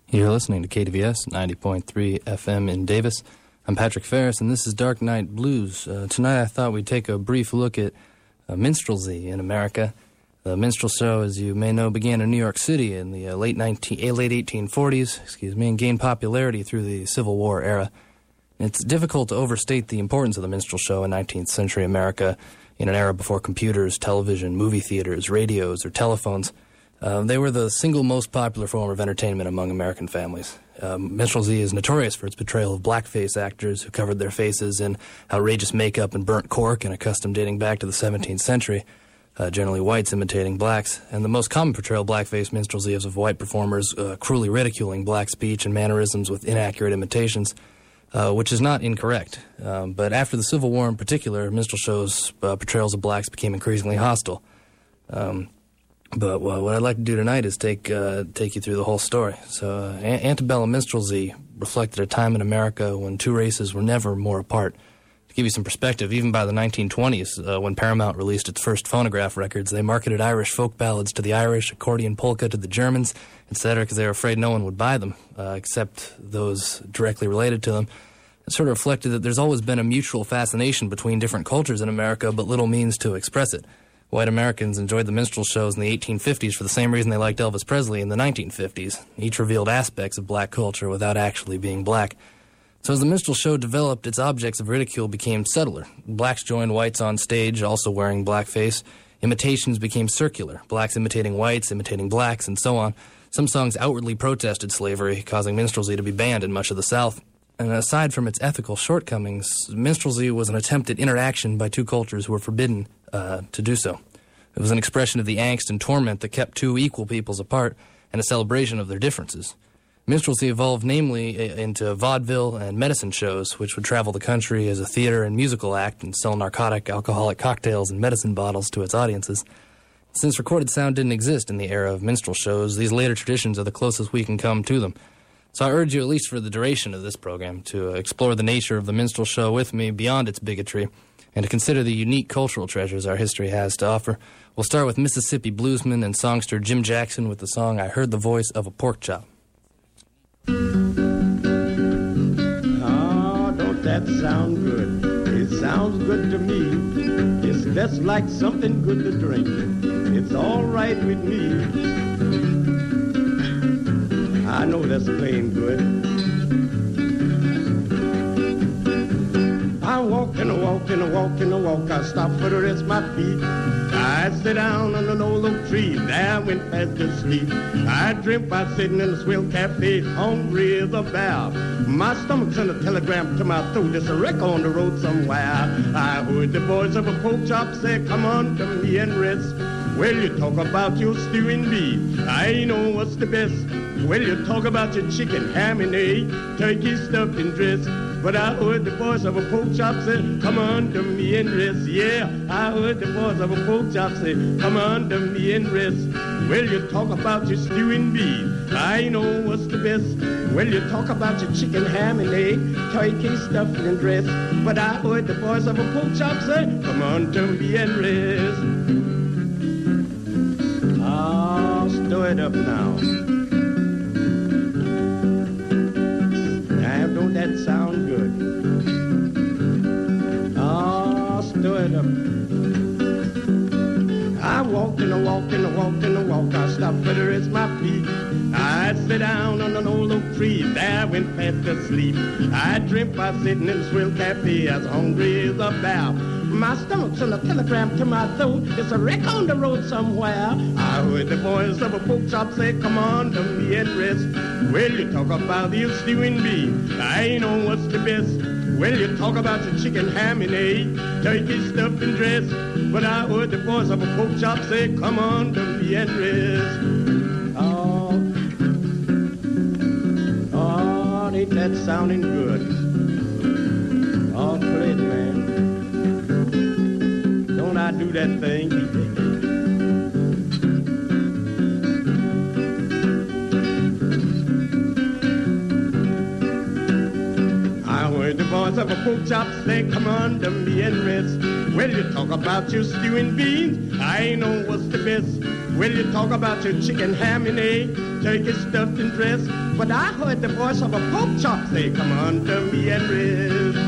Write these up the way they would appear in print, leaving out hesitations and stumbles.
You're listening to KDVS 90.3 FM in Davis. I'm Patrick Ferris, and this is Dark Night Blues. Tonight I thought we'd take a brief look at minstrelsy in America. The minstrel show, as you may know, began in New York City in the late 1840s, and gained popularity through the Civil War era. It's difficult to overstate the importance of the minstrel show in 19th century America in an era before computers, television, movie theaters, radios, or telephones. They were the single most popular form of entertainment among American families. Minstrelsy is notorious for its portrayal of blackface actors who covered their faces in outrageous makeup and burnt cork, in a custom dating back to the 17th century, generally whites imitating blacks. And the most common portrayal of blackface minstrelsy is of white performers cruelly ridiculing black speech and mannerisms with inaccurate imitations, which is not incorrect. But after the Civil War in particular, minstrel shows' portrayals of blacks became increasingly hostile. But what I'd like to do tonight is take you through the whole story. So antebellum minstrelsy reflected a time in America when two races were never more apart. To give you some perspective, even by the 1920s, when Paramount released its first phonograph records, they marketed Irish folk ballads to the Irish, accordion polka to the Germans, etc., because they were afraid no one would buy them, except those directly related to them. It sort of reflected that there's always been a mutual fascination between different cultures in America, but little means to express it. White Americans enjoyed the minstrel shows in the 1850s for the same reason they liked Elvis Presley in the 1950s. Each revealed aspects of black culture without actually being black. So as the minstrel show developed, its objects of ridicule became subtler. Blacks joined whites on stage, also wearing blackface. Imitations became circular, blacks imitating whites, imitating blacks, and so on. Some songs outwardly protested slavery, causing minstrelsy to be banned in much of the South. And aside from its ethical shortcomings, minstrelsy was an attempt at interaction by two cultures who were forbidden to do so. It was an expression of the angst and torment that kept two equal peoples apart, and a celebration of their differences. Minstrelsy evolved namely into vaudeville and medicine shows, which would travel the country as a theater and musical act and sell narcotic, alcoholic cocktails and medicine bottles to its audiences. Since recorded sound didn't exist in the era of minstrel shows, these later traditions are the closest we can come to them. So I urge you, at least for the duration of this program, to explore the nature of the minstrel show with me beyond its bigotry, and to consider the unique cultural treasures our history has to offer. We'll start with Mississippi bluesman and songster Jim Jackson with the song "I Heard the Voice of a Pork Chop." Oh, don't that sound good? It sounds good to me. It's just like something good to drink. It's all right with me. I know that's plain good. I walk and I walk and I walk and I walk. I stop for to rest my feet. I sit down on an old oak tree. There I went fast to sleep. I dreamt by sitting in a swell cafe, hungry as a bear. My stomach's in a telegram to my throat. There's a wreck on the road somewhere. I heard the voice of a pork chop say, "Come on to me and rest." Well, you talk about your stew and beef. I know what's the best. Well, you talk about your chicken, ham and egg, turkey stuffed and dressed. But I heard the voice of a pork chop say, "Come on to me and rest." Yeah, I heard the voice of a pork chop say, "Come on to me and rest." Well, you talk about your stew and beef. I know what's the best. Well, you talk about your chicken, ham and egg, turkey stuffed and dressed. But I heard the voice of a pork chop say, "Come on to me and rest." Oh, stir it up now. Now, don't that sound good? Oh, stir it up. I walked and I walked and I walked and I walked. I stopped for to rest my feet. I sit down on an old oak tree. There I went fast to sleep. I dreamt by sitting in a swell cafe, as hungry as a bear. My stomach's on a telegram to my throat. There's a wreck on the road somewhere. I heard the voice of a pork chop say, "Come on to me and rest." Well, you talk about your stew and beef. I know what's the best. Well, you talk about your chicken, ham and egg, turkey stuffed and dressed. But I heard the voice of a pork chop say, "Come on to me and rest." Oh, ain't that sounding good? Oh, play it, man. Don't I do that thing? I heard the voice of a pork chop say, "Come on to me and rest." Well, you talk about your stew and beans. I know what's the best. Well, you talk about your chicken, ham and egg, turkey stuffed and dressed. but I heard the voice of a pork chop say, come on to me and rest.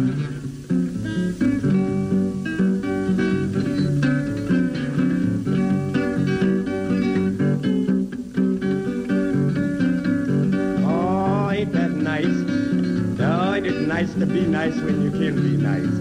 Oh, ain't that nice? Oh, ain't it nice to be nice when you can be nice?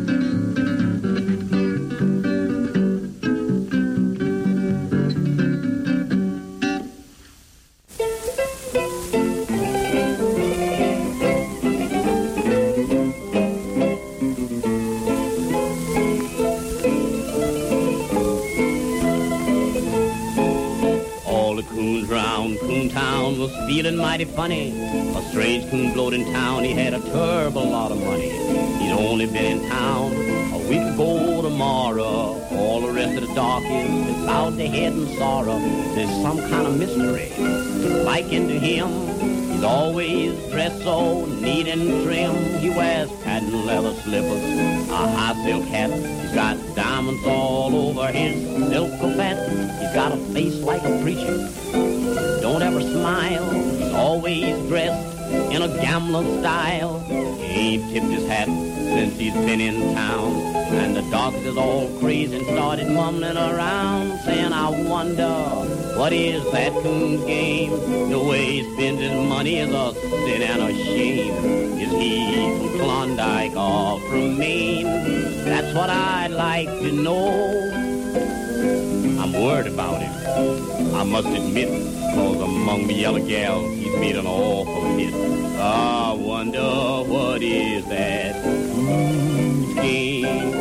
Feeling mighty funny. A strange coon blowed in town. He had a terrible lot of money. He'd only been in town a week ago tomorrow. All the rest of the darkies is bowed their head in sorrow. There's some kind of mystery likened to him. He's always dressed so neat and trim. He wears patent leather slippers, a high silk hat. He's got diamonds all over his silk cravat. He's got a face like a preacher. Don't ever smile. He's always dressed in a gambler style. He ain't tipped his hat since he's been in town. And the darkies is all crazy and started mumbling around, saying, I wonder, what is that coon's game? The way he spends his money is a sin and a shame. Is he from Klondike or from Maine? That's what I'd like to know. I'm worried about him, I must admit, cause among the yellow gals, he's made an awful hit. I wonder what is that game?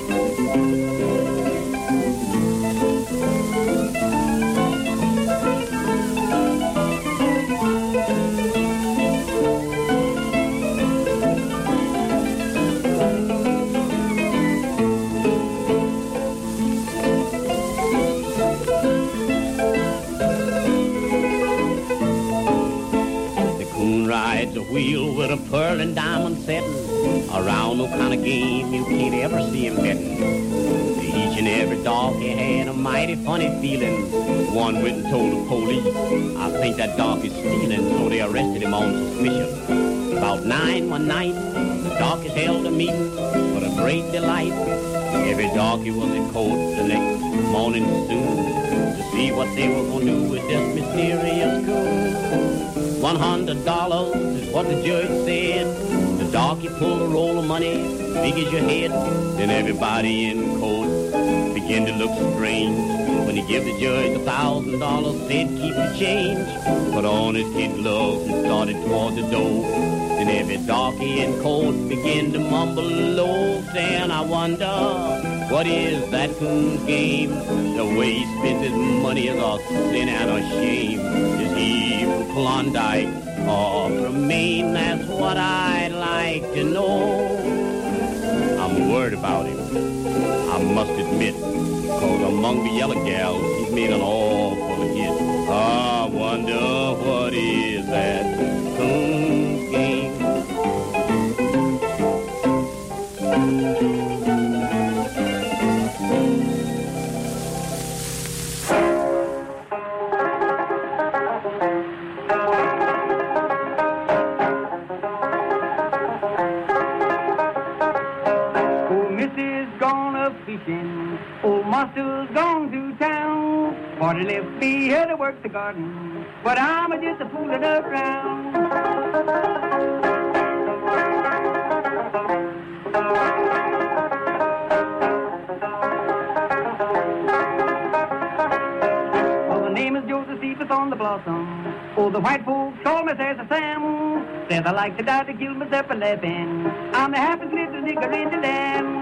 Wheel with a pearl and diamond setting around no kind of game you can't ever see him betting. Each and every darky had a mighty funny feeling. One went and told the police, I think that darky's stealing, so they arrested him on suspicion. About 9 one night, the darkies held a meeting for a great delight. Every darky was in court the next morning soon to see what they were going to do with this mysterious coon. $100 is what the judge said. The darky pulled a roll of money, big as your head. Then everybody in court began to look strange when he gave the judge $1,000, said keep the change. Put on his kid gloves and started toward the door. Then every darky in court began to mumble low, saying, I wonder, what is that coon's game? The way he spends his money is a sin and a shame. Is he from Klondike or from Maine? That's what I'd like to know. I'm worried about him, I must admit, cause among the yellow gals, he's made an awful hit. I wonder what is that coon's game? Old master's gone to town, for he left me here to work the garden, but I'm just a fooling around. Well, the name is Josephus on the blossom. Oh, the white folks call me Says Sam. Says I like to die to kill myself a laughing. I'm the happiest little nigger in the land.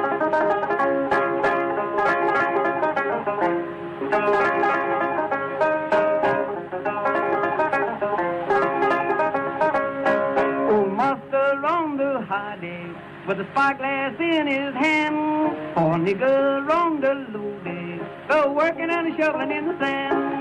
With a spyglass in his hand, poor nigger on the low day, go working and shoveling in the sand.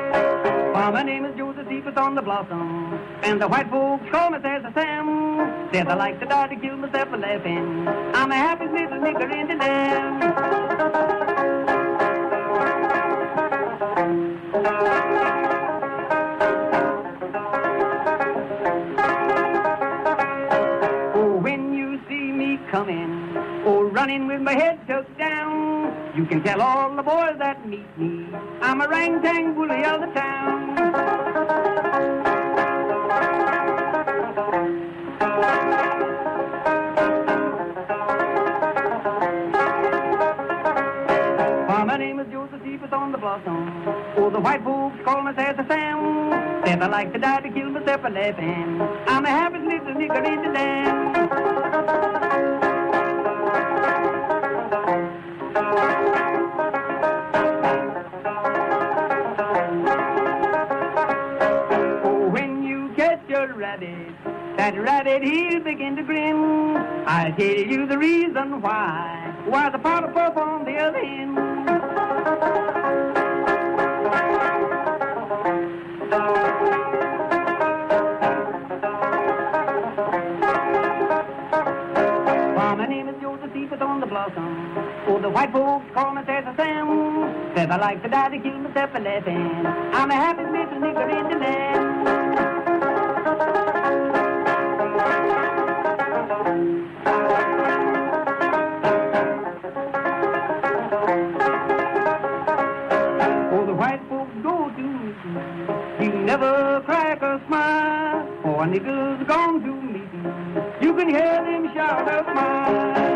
Well, my name is Josephus on the blossom, and the white folks call me Says Sam. Said I like to die to kill myself a laughing. I'm the happiest little nigger in the land. Oh, when you see me coming, oh, running with my head tucked down, you can tell all the boys that meet me, I'm a rang-tang bully of the town. My name is Joseph Cephas on the Blossom. Oh, the white folks call me Sassy Sam. Said I like to die to kill myself a laughing. I'm the happiest little nigger in the land. Oh, when you catch a rabbit, that rabbit he'll begin to grin. I'll tell you the reason why. Why the pot of puff on the other end. Well, my name is Joseph Cephas on the Blossom. Oh, the white folks call me Sassy Sam. Said I like to die to kill myself a laughing. I'm the happiest little nigger in the land. Never crack a smile, for niggas gone to meeting. You can hear them shout a smile.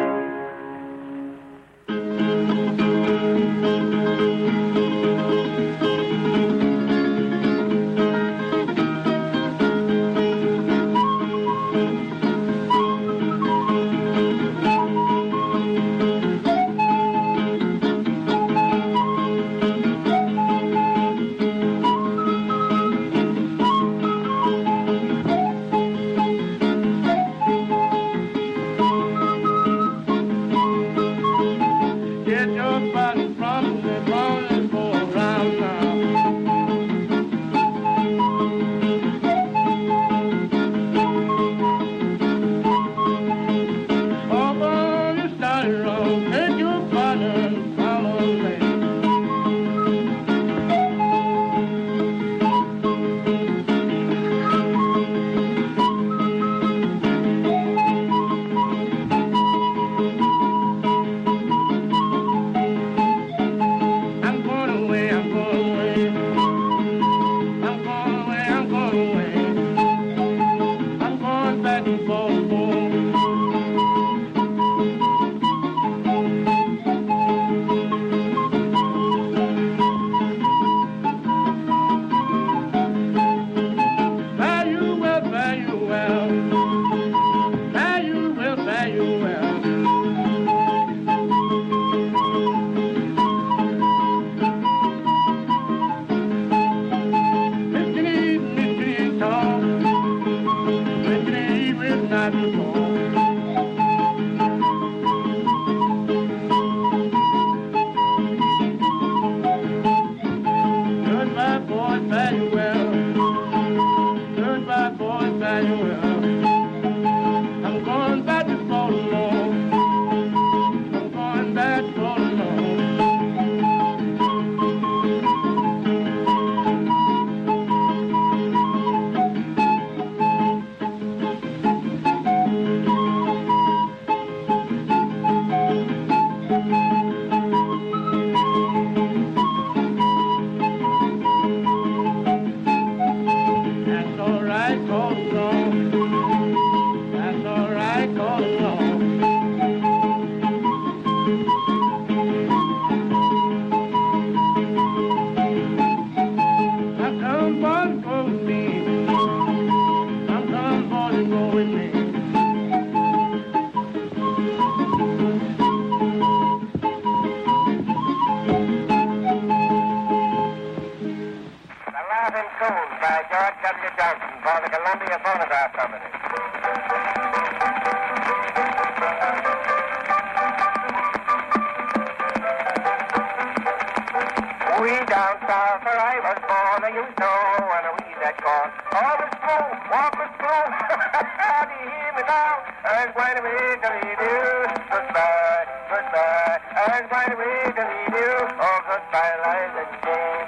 Down south where I was born, I used to know when we that car. All is through, walk is through. Do you hear me now? I'm going to be to leave you. Goodbye, goodbye. I'm going to be to leave you. Oh, goodbye, Liza Jean.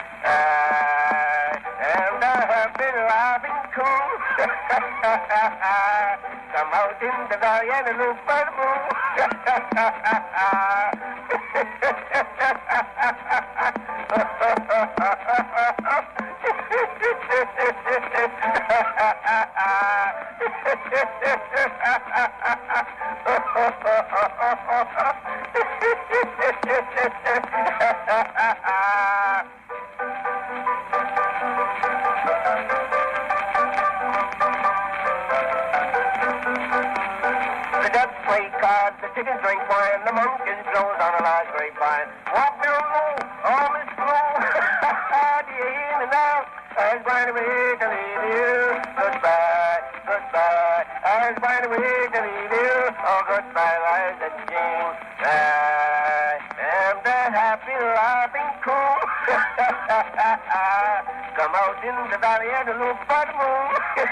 And I have been laughing cool. Come out in the valley and look for the moon. The ducks play cards, the chickens drink wine, the monkeys blows on a large grapevine. Walk down low, all is blue. Do you hear me now? I'm going to be here to leave you. Goodbye, goodbye. I'm going to be here to leave you. Oh, goodbye, Liza Jean. I am the happy, laughing cool. Come out in the valley and look for the moon.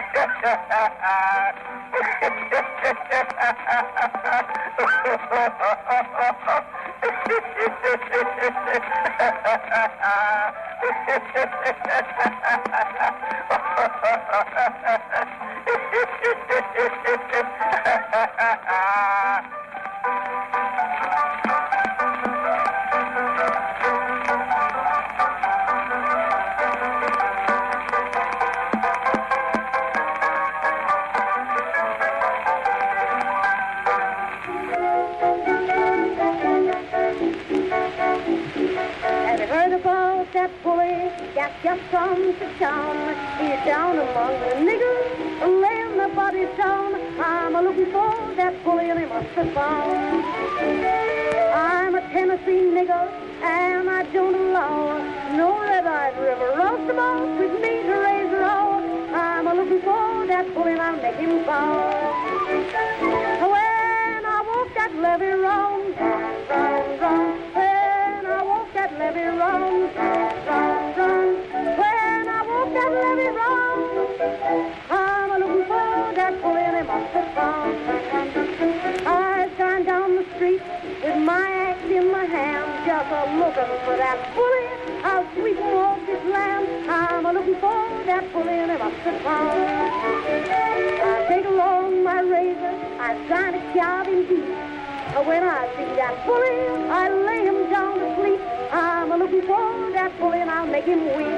Have you heard about that bully that just comes to town? He's down among the niggers, laying their bodies down. I'm a-looking for that bully and he must be found. I'm a Tennessee nigger and I don't allow no red-eyed river roastabout with me to raise a row. I'm a-looking for that bully and I'll make him found. When I walk that levee round, round, round, when I walk that levee round, round, round, when I walk that levee round, I'm a-looking for that bully and he must be found. I stand down the street with my axe in my hand, just a-looking for that bully. I'll sweep him off this land. I'm a-looking for that bully and he must be found. I take along my razor, I try to carve him deep. When I see that bully, I lay him down to sleep. I'm a-looking for that bully and I'll make him weep.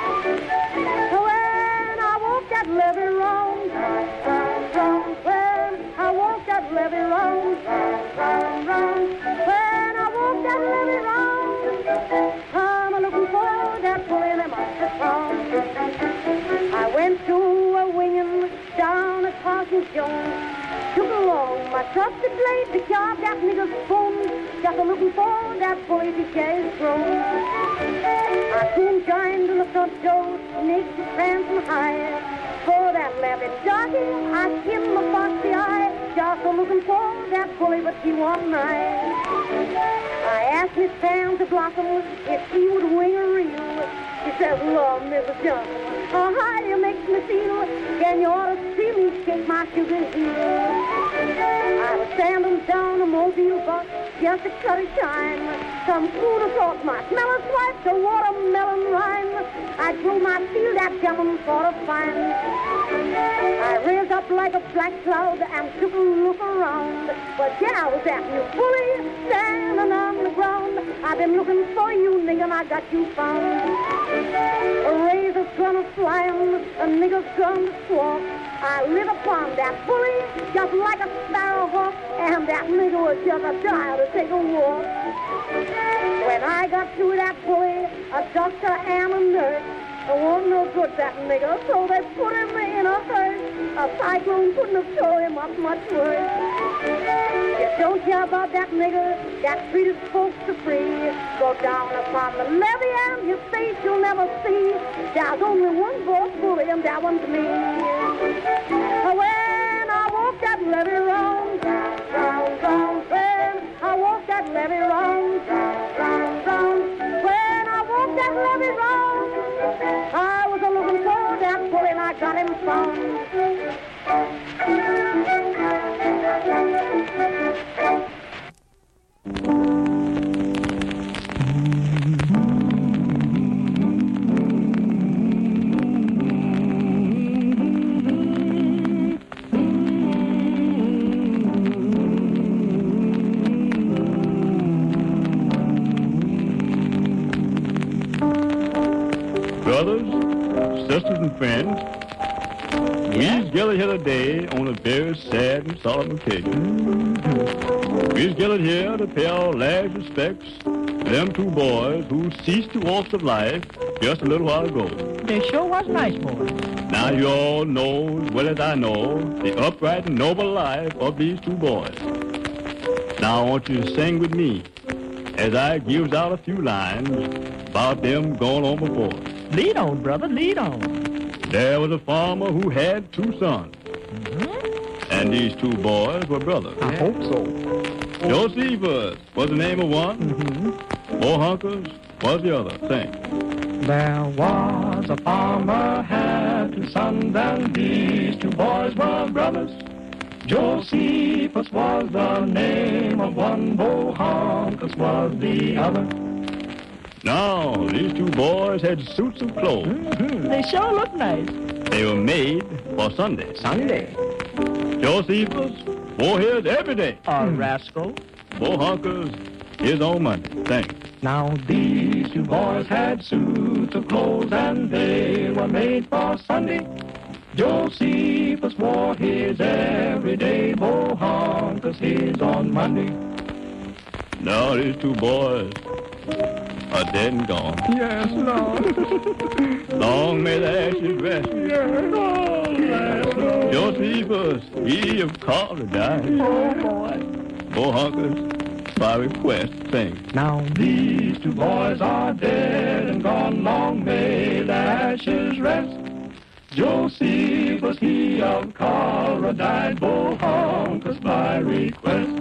When I walk that levee round, round, round, when I walk that levee round, round, round, when I walk that levee round, I'm a-looking for that bully and I must be found. I went to a wingin' down at Parsons Jones. Took along my trusted blade to carve that nigger's bones, just a-looking for that bully to get his throne. I soon joined in the front door, naked, prancing high. For that levee jockey, I skinned my foxy eye, just a-looking for that bully, but he wasn't nigh. I asked Miss Pam to Blossom if she would wing a reel. She says, Lord, Mrs. Johnson, how you makes me feel. Then you ought to see me shake my sugar heel. I was standing down a mobile bus just to cut a shine. Some fool across my smelling swipes a watermelon rind. I drew my field that gentleman sort of fine. I raised up like a black cloud and took a look around. But then I was that new bully standing on the ground. I've been looking for you, nigga, and I got you found. A razor's gonna fly him, a nigger's gonna squawk. I lit upon that bully just like a sparrowhawk, and that nigger was just a child to take a walk. When I got through that bully, a doctor and a nurse, it wasn't no good, that nigger, so they put him in a hearse. A cyclone couldn't have tore him up much worse. You don't care about that nigger that treated folks to free. Go down upon the levee and his face you'll never see. There's only one boss bully and that one's me. When I walk that levee round, round, round, when I walk that levee round, round, round, when I walk that levee round, I was a looking for that Brothers, sisters, and friends, we's gathered here today on a very sad and solemn occasion. We's gathered here to pay our last respects to them two boys who ceased the walks of life just a little while ago. They sure was nice boys. Now you all know as well as I know the upright and noble life of these two boys. Now I want you to sing with me as I gives out a few lines about them going on before. Lead on, brother, lead on. There was a farmer who had two sons, and these two boys were brothers. I hope so. Josephus was the name of one, Bohunkus was the other. Sing. There was a farmer had two sons, and these two boys were brothers. Josephus was the name of one, Bohunkus was the other. Now, these two boys had suits of clothes. They sure look nice. They were made for Sunday. Sunday. Josephus wore his every day. A rascal. Bohunkus his on Monday. Thanks. Now these two boys had suits of clothes, and they were made for Sunday. Josephus wore his every day, Bohunkus his on Monday. Now these two boys are dead and gone. Yes, Lord. Long may the ashes rest. Yes, Lord. Josephus, he of Carter died. Oh, boy. Bohunkus, by request, sing. Now these two boys are dead and gone. Long may the ashes rest. Josephus, he of Carter died. Bohunkus, by request.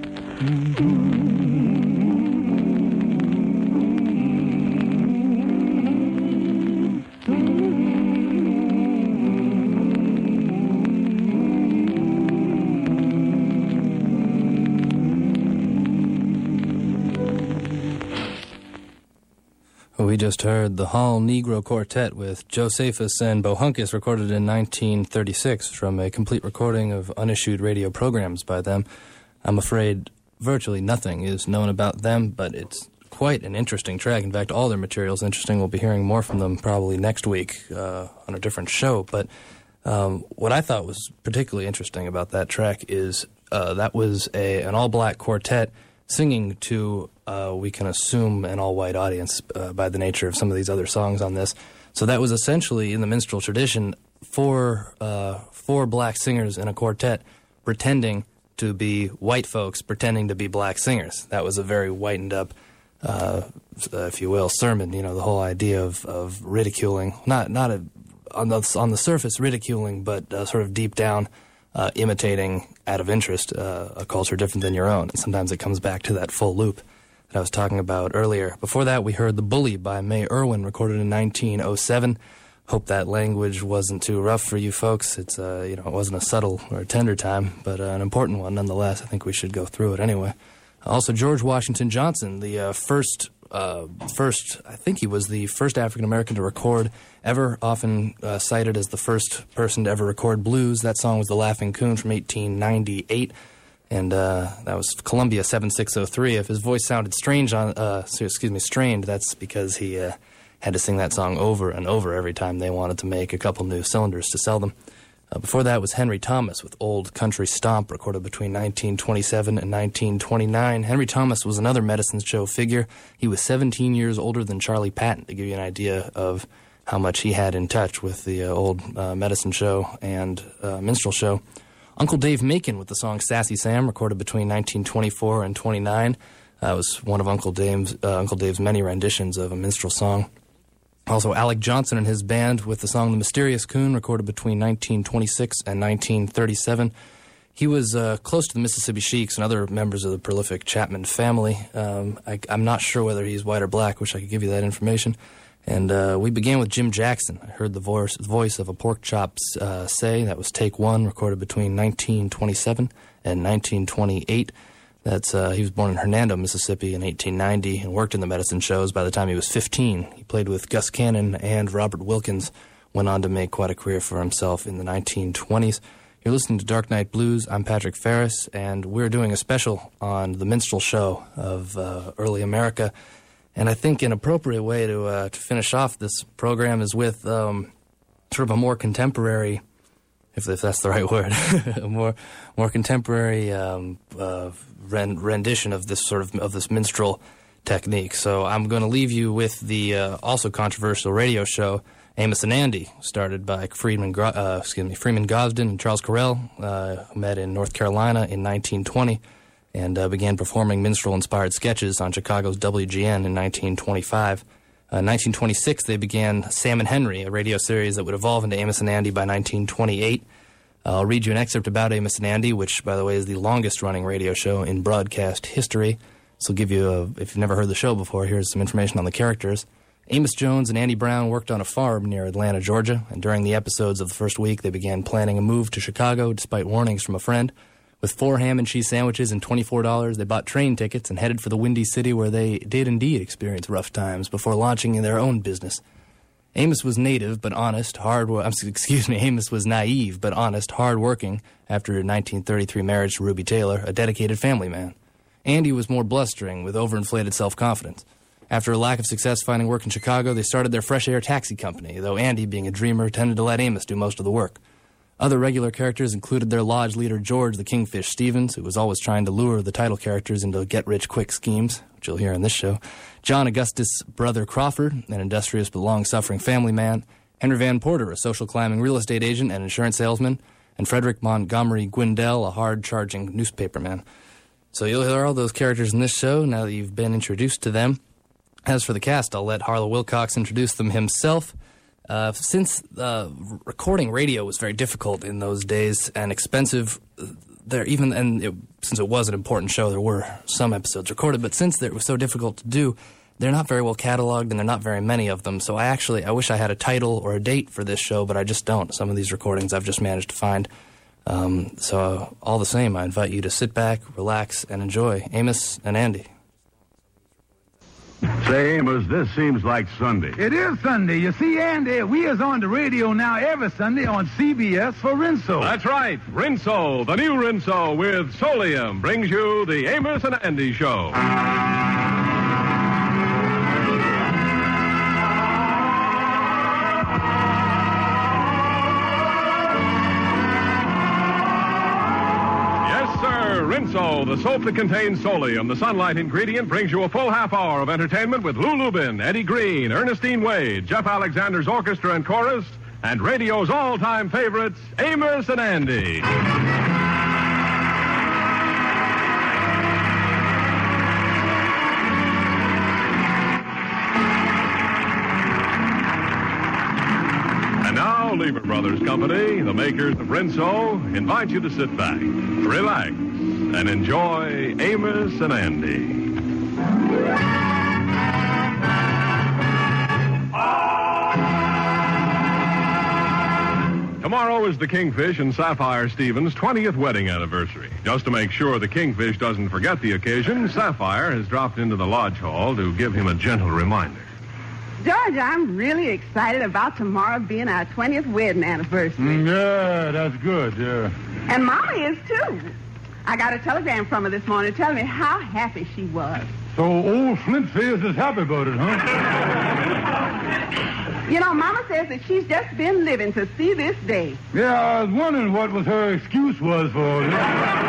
We just heard the Hall Negro Quartet with Josephus and Bohunkus, recorded in 1936 from a complete recording of unissued radio programs by them. I'm afraid virtually nothing is known about them, but it's quite an interesting track. In fact, all their material is interesting. We'll be hearing more from them probably next week on a different show. But what I thought was particularly interesting about that track is that was an all-black quartet singing to, we can assume, an all-white audience by the nature of some of these other songs on this. So that was essentially, in the minstrel tradition, four black singers in a quartet pretending to be white folks, pretending to be black singers. That was a very whitened up, if you will, sermon. You know, the whole idea of ridiculing, not on the surface ridiculing, but sort of deep down imitating out of interest a culture different than your own. And sometimes it comes back to that full loop that I was talking about earlier. Before that, we heard The Bully by May Irwin, recorded in 1907. Hope that language wasn't too rough for you folks. It's it wasn't a subtle or a tender time, but an important one nonetheless. I think we should go through it anyway. Also, George Washington Johnson, the first, I think he was the first African-American to record ever, often cited as the first person to ever record blues. That song was The Laughing Coon from 1898, and that was Columbia 7603. If his voice sounded strained, that's because he had to sing that song over and over every time they wanted to make a couple new cylinders to sell them. Before that was Henry Thomas with Old Country Stomp, recorded between 1927 and 1929. Henry Thomas was another medicine show figure. He was 17 years older than Charlie Patton, to give you an idea of how much he had in touch with the old medicine show and minstrel show. Uncle Dave Macon with the song Sassy Sam, recorded between 1924 and 29. That was one of Uncle Dave's many renditions of a minstrel song. Also, Alec Johnson and his band with the song The Mysterious Coon, recorded between 1926 and 1937. He was close to the Mississippi Sheiks and other members of the prolific Chapman family. I'm not sure whether he's white or black. Wish I could give you that information. And we began with Jim Jackson. I heard the voice of a pork chop say. That was take one, recorded between 1927 and 1928. He was born in Hernando, Mississippi in 1890 and worked in the medicine shows by the time he was 15. He played with Gus Cannon and Robert Wilkins, went on to make quite a career for himself in the 1920s. You're listening to Dark Night Blues. I'm Patrick Ferris, and we're doing a special on the minstrel show of early America. And I think an appropriate way to finish off this program is with sort of a more contemporary, if that's the right word, a more contemporary rendition of this of this minstrel technique. So I'm going to leave you with the also controversial radio show Amos and Andy, started by Freeman Gosden and Charles Correll, who met in North Carolina in 1920 and began performing minstrel-inspired sketches on Chicago's WGN in 1925. In 1926, they began Sam and Henry, a radio series that would evolve into Amos and Andy by 1928. I'll read you an excerpt about Amos and Andy, which, by the way, is the longest-running radio show in broadcast history. This will give you, if you've never heard the show before, here's some information on the characters. Amos Jones and Andy Brown worked on a farm near Atlanta, Georgia, and during the episodes of the first week, they began planning a move to Chicago despite warnings from a friend. With 4 ham and cheese sandwiches and $24, they bought train tickets and headed for the Windy City, where they did indeed experience rough times before launching in their own business. Amos was naive but honest, Amos was naive but honest, hard-working after a 1933 marriage to Ruby Taylor, a dedicated family man. Andy was more blustering, with overinflated self-confidence. After a lack of success finding work in Chicago, they started their fresh air taxi company, though Andy, being a dreamer, tended to let Amos do most of the work. Other regular characters included their lodge leader, George the Kingfish Stevens, who was always trying to lure the title characters into get-rich-quick schemes, which you'll hear in this show, John Augustus' brother Crawford, an industrious but long-suffering family man, Henry Van Porter, a social-climbing real estate agent and insurance salesman, and Frederick Montgomery Gwindell, a hard-charging newspaperman. So you'll hear all those characters in this show now that you've been introduced to them. As for the cast, I'll let Harlow Wilcox introduce them himself. Since recording radio was very difficult in those days and expensive, since it was an important show, there were some episodes recorded, but since it was so difficult to do, they're not very well cataloged and there are not very many of them. So I wish I had a title or a date for this show, but I just don't. Some of these recordings I've just managed to find. So all the same, I invite you to sit back, relax, and enjoy Amos and Andy. Say, Amos, this seems like Sunday. It is Sunday. You see, Andy, we is on the radio now every Sunday on CBS for Rinso. That's right. Rinso, the new Rinso with Solium, brings you the Amos and Andy Show. Rinso, the soap that contains Solium, the sunlight ingredient, brings you a full half hour of entertainment with Lou Lubin, Eddie Green, Ernestine Wade, Jeff Alexander's orchestra and chorus, and radio's all-time favorites, Amos and Andy. And now, Lever Brothers Company, the makers of Rinso, invite you to sit back, relax, and enjoy Amos and Andy. Tomorrow is the Kingfish and Sapphire Stevens' 20th wedding anniversary. Just to make sure the Kingfish doesn't forget the occasion, Sapphire has dropped into the lodge hall to give him a gentle reminder. George, I'm really excited about tomorrow being our 20th wedding anniversary. Yeah, that's good, yeah. And Mama is, too. I got a telegram from her this morning telling me how happy she was. So old Flintface is happy about it, huh? You know, Mama says that she's just been living to see this day. Yeah, I was wondering what her excuse was for it.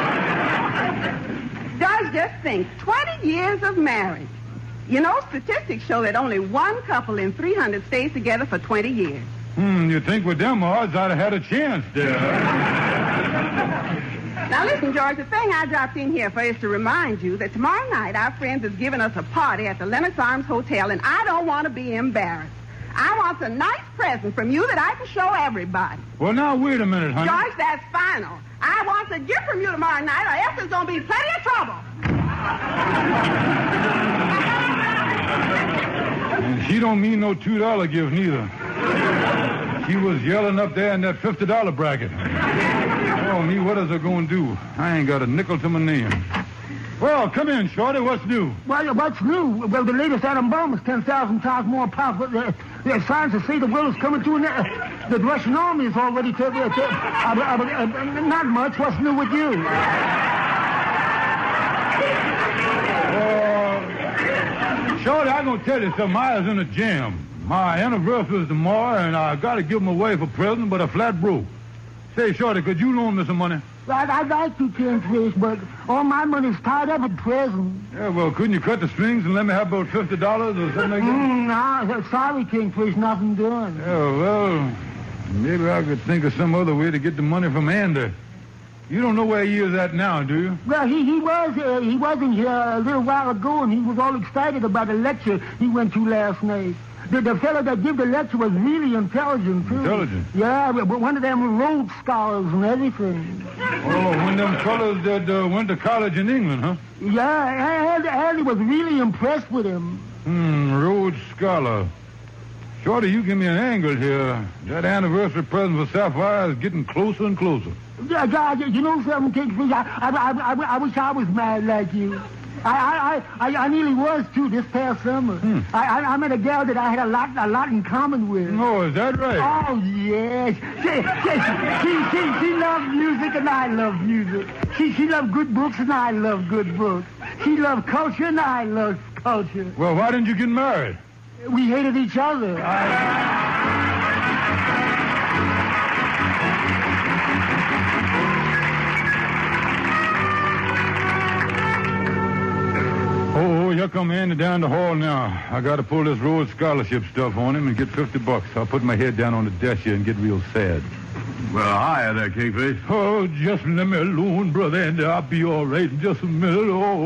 George, just think, 20 years of marriage. You know, statistics show that only one couple in 300 stays together for 20 years. You think with them odds I'd have had a chance there. Now, listen, George, the thing I dropped in here for is to remind you that tomorrow night our friends is giving us a party at the Lennox Arms Hotel, and I don't want to be embarrassed. I want a nice present from you that I can show everybody. Well, now, wait a minute, honey. George, that's final. I want a gift from you tomorrow night, or else there's going to be plenty of trouble. And she don't mean no $2 gift, neither. She was yelling up there in that $50 bracket. Oh, me, what is her going to do? I ain't got a nickel to my name. Well, come in, Shorty. What's new? Well, what's new? Well, the latest atom bomb is 10,000 times more powerful. There's signs that say the world is coming to an end. The Russian army is already not much. What's new with you? Shorty, I'm going to tell you something. I was in a jam. My anniversary is tomorrow, and I got to give my wife a present, but I flat broke. Say, Shorty, could you loan me some money? I'd like to, Kingfish, but all my money's tied up at present. Yeah, well, couldn't you cut the strings and let me have about $50 or something like that? No, sorry, Kingfish, nothing done. Yeah, well, maybe I could think of some other way to get the money from Andy. You don't know where he is at now, do you? Well, he wasn't here a little while ago, and he was all excited about a lecture he went to last night. The fellow that gave the lecture was really intelligent, too. Intelligent? Yeah, but one of them Rhodes Scholars and everything. Oh, one of them fellows that went to college in England, huh? Yeah, Andy was really impressed with him. Rhodes Scholar. Shorty, you give me an angle here. That anniversary present for Sapphire is getting closer and closer. Yeah, you know something, Kingfish? I wish I was married like you. I nearly was, too, this past summer. I met a gal that I had a lot in common with. Oh, is that right? Oh, yes. She loved music, and I love music. She loved good books, and I love good books. She loved culture, and I love culture. Well, why didn't you get married? We hated each other. Oh, here come Andy down the hall now. I got to pull this Rhodes Scholarship stuff on him and get $50. I'll put my head down on the desk here and get real sad. Well, hi there, Kingfish. Oh, just let me alone, brother Andy. I'll be all right in just a minute.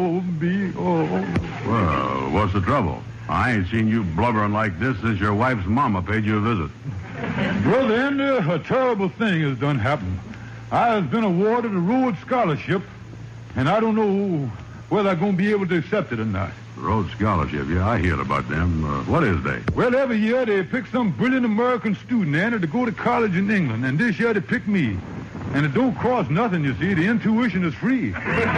Well, what's the trouble? I ain't seen you blubbering like this since your wife's mama paid you a visit. Brother Andy, a terrible thing has done happened. I has been awarded a Rhodes Scholarship, and I don't know whether I'm going to be able to accept it or not. Rhodes Scholarship, yeah, I heard about them. What is they? Well, every year they pick some brilliant American student, Andy, to go to college in England, and this year they picked me. And it don't cost nothing, you see. The intuition is free.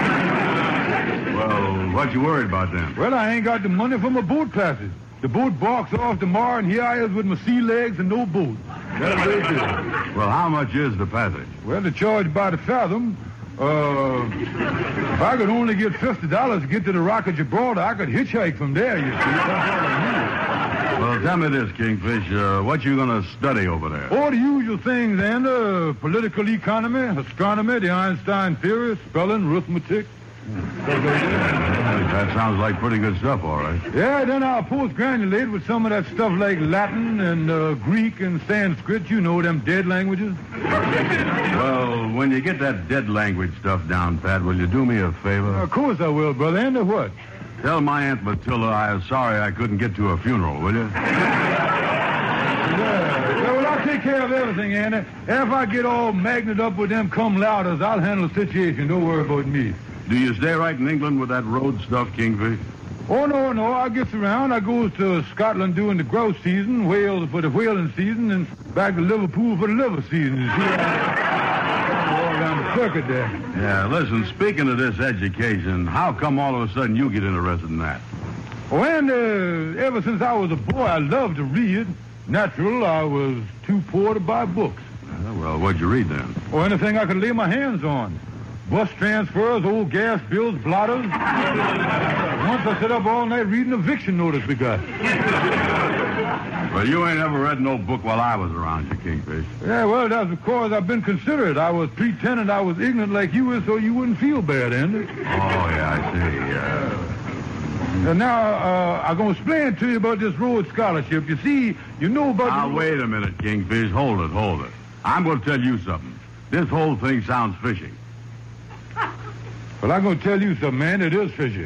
Well, what you worried about then? Well, I ain't got the money for my boat passage. The boat balks off tomorrow, and here I is with my sea legs and no boat. That's very good. Well, how much is the passage? Well, the charge by the fathom. If I could only get $50 to get to the Rock of Gibraltar, I could hitchhike from there, you see. That's all I need. Well, tell me this, Kingfish. What you going to study over there? Oh, the usual things, and political economy, astronomy, the Einstein theory, spelling, arithmetic. That sounds like pretty good stuff, all right. Yeah, then I'll post-granulate with some of that stuff like Latin and Greek and Sanskrit, you know, them dead languages. Well, when you get that dead language stuff down, Pat, will you do me a favor? Of course I will, brother. And what? Tell my Aunt Matilda I was sorry I couldn't get to a funeral, will you? Yeah, well, I'll take care of everything, Andy. If I get all magneted up with them cum-lauders, I'll handle the situation. Don't worry about me. Do you stay right in England with that road stuff, Kingfish? Oh, no. I gets around. I goes to Scotland during the grouse season, Wales for the whaling season, and back to Liverpool for the liver season. You see, all around the circuit there. Yeah, listen, speaking of this education, how come all of a sudden you get interested in that? Oh, and ever since I was a boy, I loved to read. Natural, I was too poor to buy books. Well, what'd you read then? Oh, anything I could lay my hands on. Bus transfers, old gas bills, blotters. Once I sat up all night reading eviction notice we got. Well, you ain't ever read no book while I was around you, Kingfish. Yeah, well, that's because I've been considerate. I was pretending I was ignorant like you were so you wouldn't feel bad, Andy. Oh, yeah, I see. And now, I'm going to explain to you about this Rhodes Scholarship. You see, you know about... Now, wait a minute, Kingfish. Hold it. I'm going to tell you something. This whole thing sounds fishy. Well, I'm going to tell you something, man. It is fishy.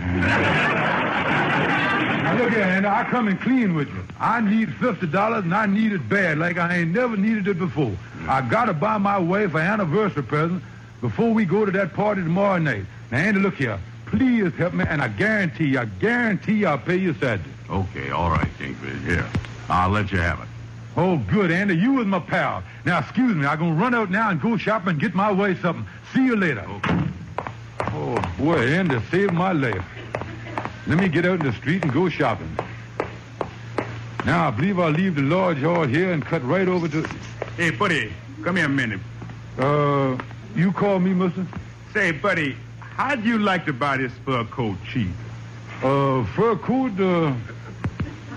Now, look here, Andy. I come in clean with you. I need $50, and I need it bad, like I ain't never needed it before. I got to buy my wife an anniversary present before we go to that party tomorrow night. Now, Andy, look here. Please help me, and I guarantee I'll pay you Saturday. Okay, all right, Kingfish. Here, I'll let you have it. Oh, good, Andy. You was my pal. Now, excuse me. I'm going to run out now and go shopping and get my wife something. See you later. Okay. Oh, boy, Andy saved my life. Let me get out in the street and go shopping. Now, I believe I'll leave the large hall here and cut right over to... Hey, buddy, come here a minute. You call me, mister? Say, buddy, how'd you like to buy this fur coat cheap? Fur coat,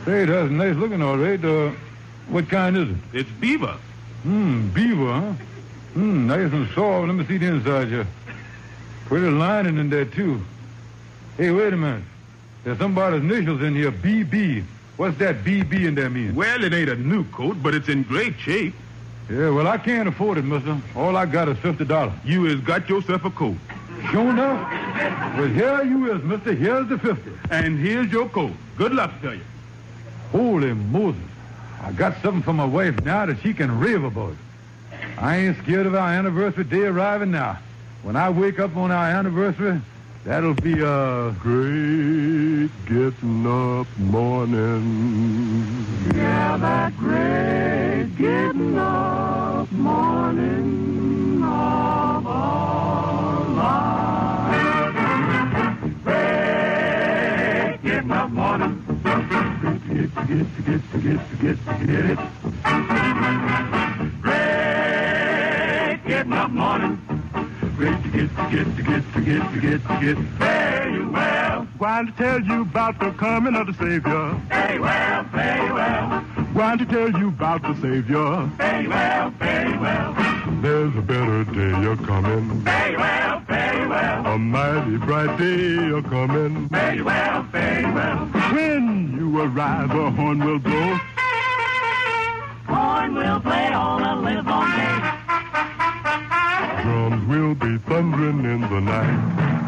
Say, that's nice looking, all right. What kind is it? It's beaver. Beaver, huh? Nice and soft. Let me see the inside here. Pretty lining in there, too. Hey, wait a minute. There's somebody's initials in here, BB. What's that BB in there mean? Well, it ain't a new coat, but it's in great shape. Yeah, well, I can't afford it, mister. All I got is $50. You has got yourself a coat. Sure enough. Well, here you is, mister. Here's the 50. And here's your coat. Good luck to you. Holy Moses. I got something for my wife now that she can rave about. I ain't scared of our anniversary day arriving now. When I wake up on our anniversary, that'll be a great getting up morning. Yeah, that great getting up morning of our lives. Great getting up morning. Get it. Great getting up morning. Great to get. Very well. Going to tell you about the coming of the Savior. Very well, very well. Going to tell you about the Savior. Very well, very well. There's a better day a-coming. Very well, very well. A mighty bright day a-coming. Very well, very well. When you arrive, a horn will blow. Horn will play all the live long day. Drums will be thundering in the night.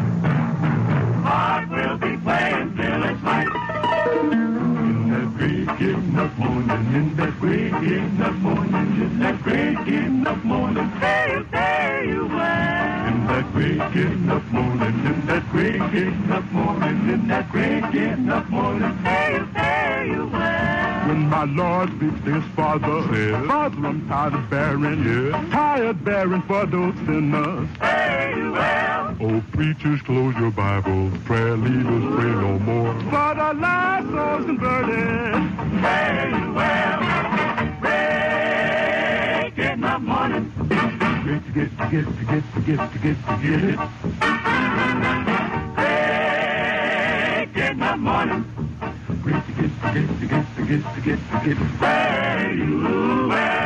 Heart will be playing till it's light. In that great getting up morning, in that great getting up morning, in that great getting up morning, very well. In that great getting up morning, in that great getting up morning, in that great getting up morning, very well. When my Lord speaks to his Father, says, Father, I'm tired of bearing, tired bearing for those sinners. Very well. Oh, preachers, close your Bibles, prayer leaders, pray no more. For the lost souls converted. Very well. Great getting up morning. Great to get it. Great getting up morning. Great to get very well.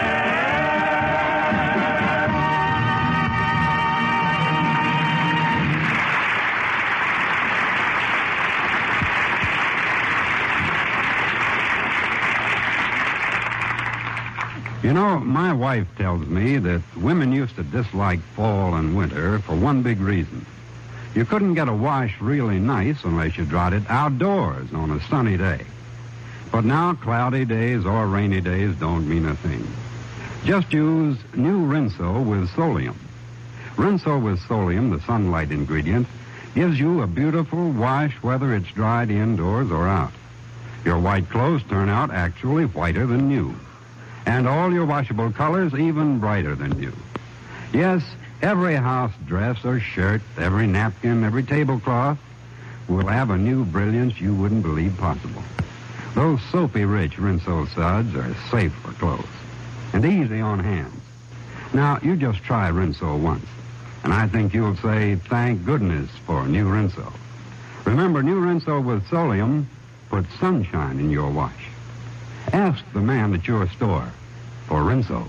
You know, my wife tells me that women used to dislike fall and winter for one big reason. You couldn't get a wash really nice unless you dried it outdoors on a sunny day. But now cloudy days or rainy days don't mean a thing. Just use new Rinso with Solium. Rinso with Solium, the sunlight ingredient, gives you a beautiful wash whether it's dried indoors or out. Your white clothes turn out actually whiter than new. And all your washable colors even brighter than new. Yes, every house dress or shirt, every napkin, every tablecloth will have a new brilliance you wouldn't believe possible. Those soapy-rich Rinso suds are safe for clothes and easy on hands. Now, you just try Rinso once, and I think you'll say, thank goodness for new Rinso. Remember, new Rinso with Solium puts sunshine in your wash. Ask the man at your store for Rinso.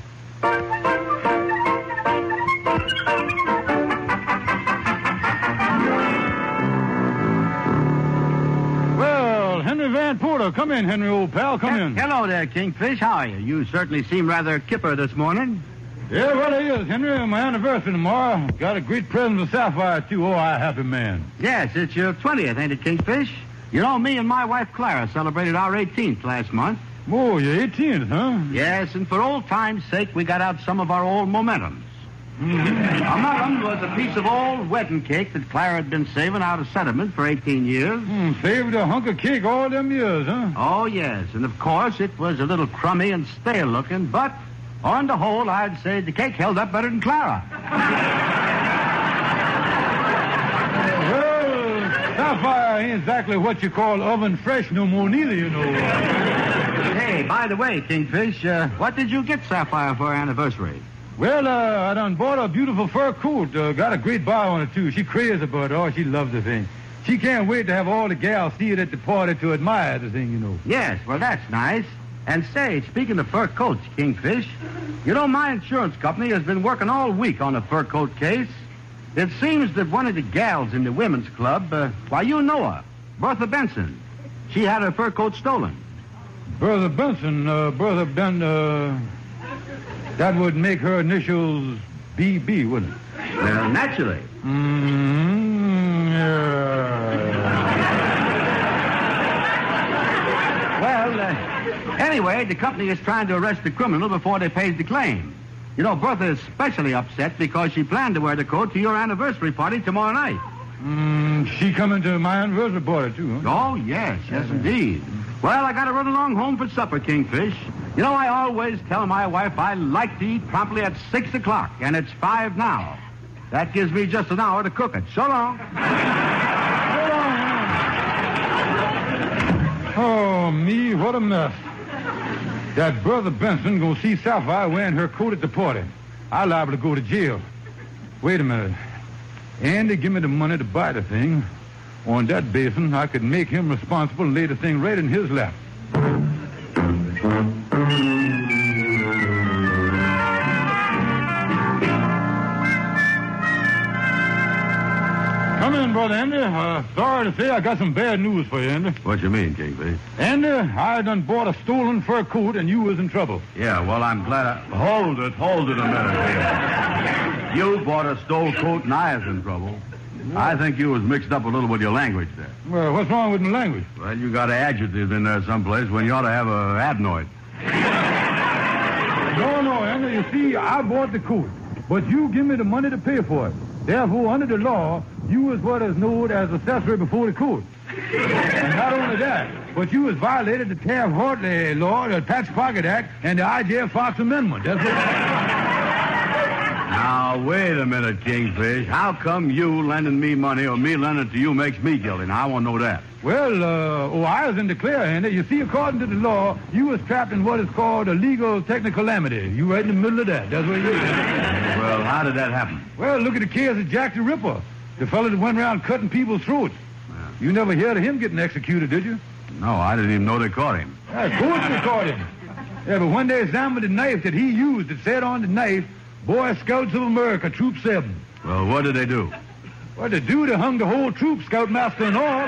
Well, Henry Van Porter, come in, Henry, old pal, come in. Hello there, Kingfish. How are you? You certainly seem rather kipper this morning. Yeah, well, it is, Henry. My anniversary tomorrow. Got a great present for Sapphire, too. Oh, I'm a happy man. Yes, it's your 20th, ain't it, Kingfish? You know, me and my wife Clara celebrated our 18th last month. Oh, your 18th, huh? Yes, and for old time's sake, we got out some of our old momentums. Among them was a piece of old wedding cake that Clara had been saving out of sentiment for 18 years. Saved a hunk of cake all them years, huh? Oh, yes, and of course it was a little crummy and stale looking, but on the whole, I'd say the cake held up better than Clara. Sapphire ain't exactly what you call oven fresh no more neither, you know. Hey, by the way, Kingfish, what did you get Sapphire for her anniversary? Well, I done bought a beautiful fur coat. Got a great buy on it, too. She crazy about it. Oh, she loves the thing. She can't wait to have all the gals see it at the party to admire the thing, you know. Yes, well, that's nice. And say, speaking of fur coats, Kingfish, you know, my insurance company has been working all week on a fur coat case. It seems that one of the gals in the women's club, why, you know her, Bertha Benson. She had her fur coat stolen. Bertha Benson, that would make her initials BB, wouldn't it? Well, naturally. Well, anyway, the company is trying to arrest the criminal before they pays the claim. You know, Bertha is especially upset because she planned to wear the coat to your anniversary party tomorrow night. She coming to my anniversary party, too, huh? Oh, yes, indeed. Well, I got to run along home for supper, Kingfish. You know, I always tell my wife I like to eat promptly at 6 o'clock, and it's 5 now. That gives me just an hour to cook it. So long. Oh, me, what a mess. That Bertha Benson gonna see Sapphire wearing her coat at the party. I'm liable to go to jail. Wait a minute. Andy, give me the money to buy the thing. On that basis, I could make him responsible and lay the thing right in his lap. Come in, Brother Andy. Sorry to say I got some bad news for you, Andy. What you mean, Kingfish? Andy, I done bought a stolen fur coat and you was in trouble. Yeah, well, I'm glad Hold it a minute here. You bought a stole coat and I was in trouble. I think you was mixed up a little with your language there. Well, what's wrong with my language? Well, you got adjectives in there someplace when you ought to have a adenoid. No, Andy, you see, I bought the coat, but you give me the money to pay for it. Therefore, under the law, you is what is known as accessory before the court. And not only that, but you has violated the Taft-Hartley law, the Tax Pocket Act, and the I.J. Fox Amendment. That's what... Now, wait a minute, Kingfish. How come you lending me money or me lending it to you makes me guilty? Now, I want to know that. Well, I was in the clear, Andy. You see, according to the law, you was trapped in what is called a legal technical calamity. You right in the middle of that. That's what you is. Well, how did that happen? Well, look at the case of Jack the Ripper, the fellow that went around cutting people's throats. You never heard of him getting executed, did you? No, I didn't even know they caught him. Yeah, of course they caught him. Yeah, but when they examined the knife that he used, it said on the knife, Boy Scouts of America, Troop 7. Well, what did they do? Well, they hung the whole troop, Scoutmaster and all.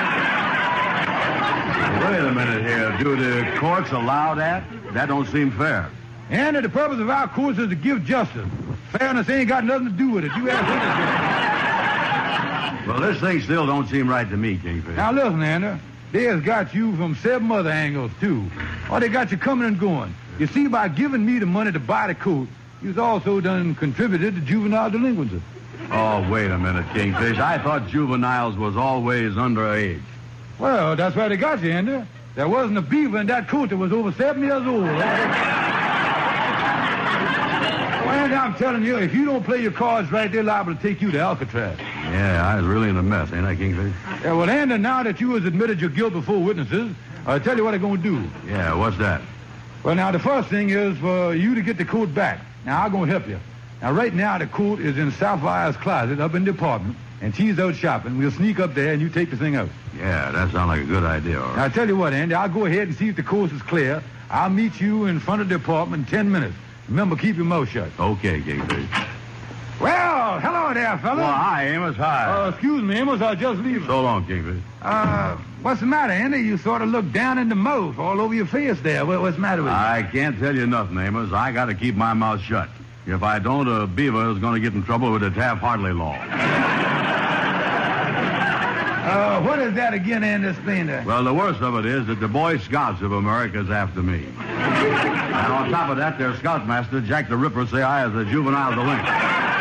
Wait a minute here. Do the courts allow that? That don't seem fair. And the purpose of our courts is to give justice. Fairness ain't got nothing to do with it. You ask anything. Well, this thing still don't seem right to me, Kingfish. Now, listen, Andy. They has got you from 7 other angles, too. Or they got you coming and going. You see, by giving me the money to buy the coat, you've also done contributed to juvenile delinquency. Oh, wait a minute, Kingfish. I thought juveniles was always underage. Well, that's why they got you, Andy. There wasn't a beaver in that coat that was over 7 years old. Well, Andy, I'm telling you, if you don't play your cards right, they're liable to take you to Alcatraz. Yeah, I was really in a mess, ain't I, Kingfish? Yeah, well, Andy, now that you has admitted your guilt before witnesses, I'll tell you what I'm going to do. Yeah, what's that? Well, now, the first thing is for you to get the coat back. Now, I'm going to help you. Now, right now, the coat is in Sapphire's closet up in the apartment, and she's out shopping. We'll sneak up there, and you take the thing out. Yeah, that sounds like a good idea, all right. Now, I'll tell you what, Andy, I'll go ahead and see if the coast is clear. I'll meet you in front of the apartment in 10 minutes. Remember, keep your mouth shut. Okay, Kingfish. Well, hello there, fella. Well, hi, Amos. Hi. Excuse me, Amos. I'll just leave. So long, Kingfish. What's the matter, Andy? You sort of look down in the mouth all over your face there. What's the matter with you? I can't tell you nothing, Amos. I got to keep my mouth shut. If I don't, a beaver is going to get in trouble with the Taft-Hartley law. What is that again, Andy? Explain that. Well, the worst of it is that the Boy Scouts of America is after me. And on top of that, their Scoutmaster, Jack the Ripper, say I was a juvenile delinquent.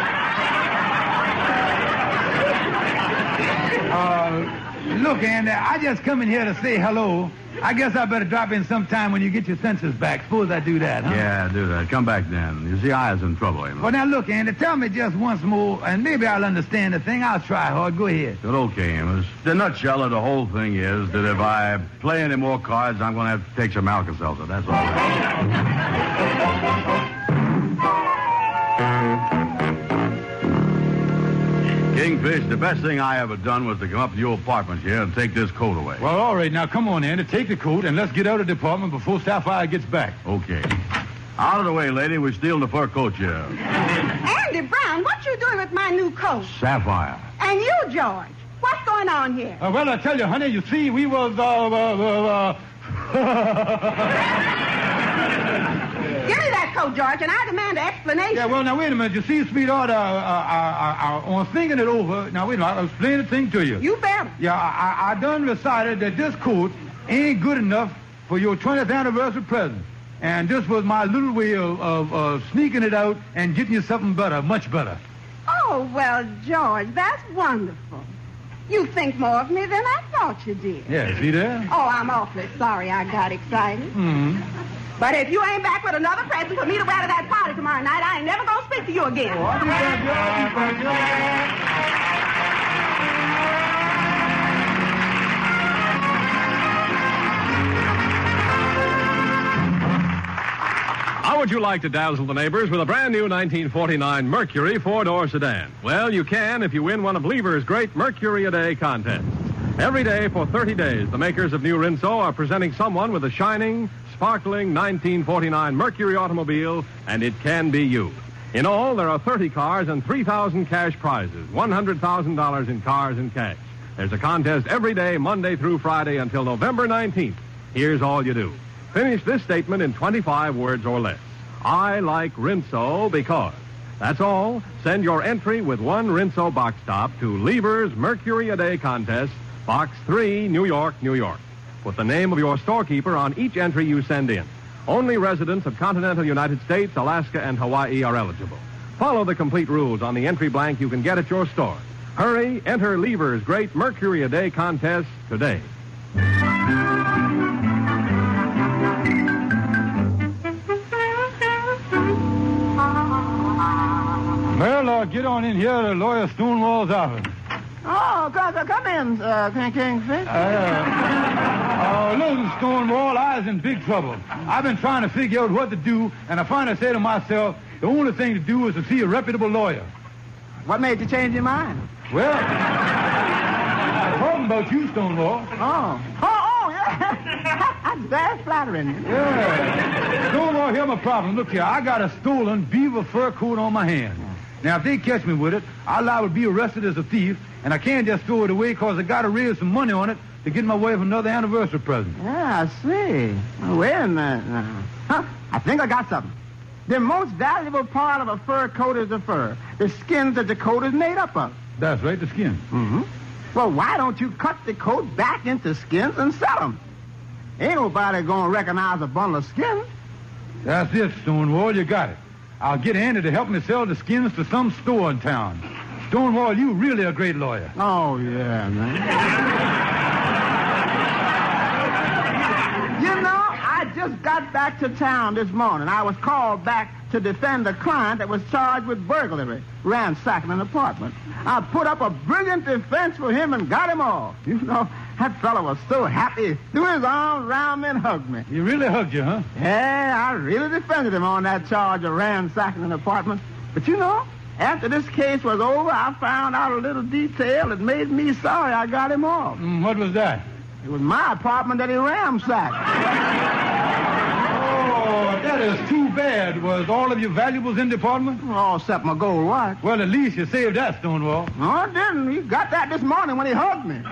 Look, Andy, I just come in here to say hello. I guess I better drop in sometime when you get your senses back. Suppose I do that, huh? Yeah, do that. Come back then. You see, I was in trouble, Amos. Well, now, look, Andy, tell me just once more, and maybe I'll understand the thing. I'll try hard. Go ahead. But okay, Amos. The nutshell of the whole thing is that if I play any more cards, I'm going to have to take some Alka-Seltzer. That's all. Kingfish, the best thing I ever done was to come up to your apartment here and take this coat away. Well, all right. Now, come on, Andy. Take the coat, and let's get out of the department before Sapphire gets back. Okay. Out of the way, lady. We're stealing the fur coat here. Andy Brown, what you doing with my new coat? Sapphire. And you, George, what's going on here? Well, I tell you, honey, you see, we was, Give me that coat, George, and I demand an explanation. Yeah, well, now, wait a minute. You see, sweetheart, I was thinking it over. Now, wait a minute. I'll explain the thing to you. You better. Yeah, I done decided that this coat ain't good enough for your 20th anniversary present. And this was my little way of sneaking it out and getting you something better, much better. Oh, well, George, that's wonderful. You think more of me than I thought you did. Yeah, see there? Oh, I'm awfully sorry I got excited. Mm-hmm. But if you ain't back with another present for me to wear to that party tomorrow night, I ain't never gonna speak to you again. Oh, I'll be How would you like to dazzle the neighbors with a brand new 1949 Mercury four-door sedan? Well, you can if you win one of Lever's great Mercury a Day contests. Every day for 30 days, the makers of New Rinso are presenting someone with a shining, sparkling 1949 Mercury automobile, and it can be you. In all, there are 30 cars and 3,000 cash prizes, $100,000 in cars and cash. There's a contest every day, Monday through Friday, until November 19th. Here's all you do. Finish this statement in 25 words or less. I like Rinso because. That's all. Send your entry with one Rinso box top to Lever's Mercury a Day contest, Box 3, New York, New York. Put the name of your storekeeper on each entry you send in. Only residents of continental United States, Alaska, and Hawaii are eligible. Follow the complete rules on the entry blank you can get at your store. Hurry, enter Lever's great Mercury a Day contest today. Well, get on in here to Lawyer Stonewall's office. Oh, come in, Kingfish. Listen, Stonewall, I was in big trouble. I've been trying to figure out what to do, and I finally said to myself, the only thing to do is to see a reputable lawyer. What made you change your mind? Well, I'm talking about you, Stonewall. Oh, yeah. That's very flattering. Yeah. Stonewall, here's my problem. Look here, I got a stolen beaver fur coat on my hand. Now, if they catch me with it, I'll liable to be arrested as a thief, and I can't just throw it away because I got to raise some money on it to get my wife another anniversary present. Yeah, I see. Well, wait a minute now. I think I got something. The most valuable part of a fur coat is the fur, the skins that the coat is made up of. That's right, the skin. Mm-hmm. Well, why don't you cut the coat back into skins and sell them? Ain't nobody going to recognize a bundle of skins. That's it, Stonewall. You got it. I'll get Andy to help me sell the skins to some store in town. Stonewall, you really a great lawyer. Oh, yeah, man. You know, I just got back to town this morning. I was called back to defend a client that was charged with burglary, ransacking an apartment. I put up a brilliant defense for him and got him off. You know, that fellow was so happy, he threw his arms around me and hugged me. He really hugged you, huh? Yeah, I really defended him on that charge of ransacking an apartment. But you know, after this case was over, I found out a little detail that made me sorry I got him off. What was that? It was my apartment that he ransacked. Oh, that is too bad. Was all of your valuables in the apartment? Oh, except my gold watch. Well, at least you saved that, Stonewall. No, I didn't. He got that this morning when he hugged me.